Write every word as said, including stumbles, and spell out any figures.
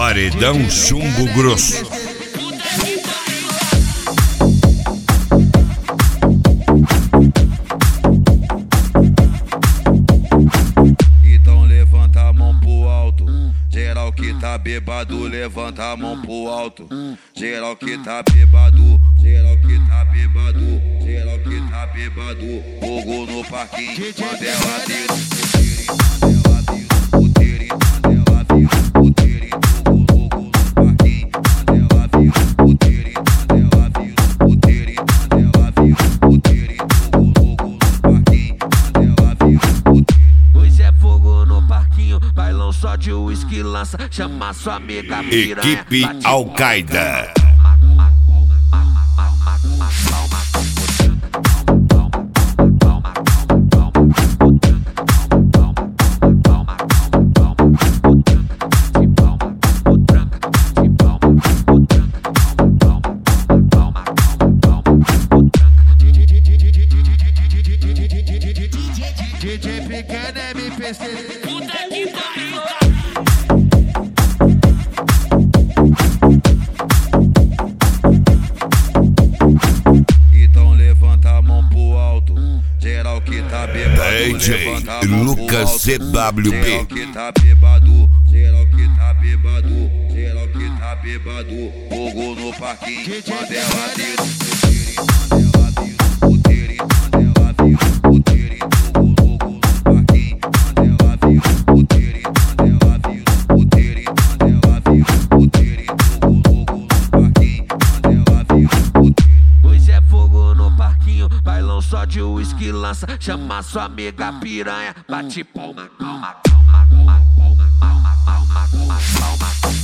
Paredão Chumbo Grosso. Então levanta a mão pro alto. Geral que tá bêbado, levanta a mão pro alto. Geral que tá bêbado, geral que tá bêbado, geral que tá bêbado. Fogo no parquinho, quando ela vira. Só de uísque lança, chama sua amiga piranha. Equipe Al-Qaeda. D J Pequeno M P C. Puta que pariu. Então levanta a mão pro alto. Geral que tá bêbado, D J Lucas C W B. Geral que tá bêbado, geral que tá bêbado, geral que tá bêbado. Fogo no parquinho, quando ela vira. Só de uísque lança, chama sua amiga piranha. Bate palma, palma, palma, palma, palma, palma, palma, palma, palma.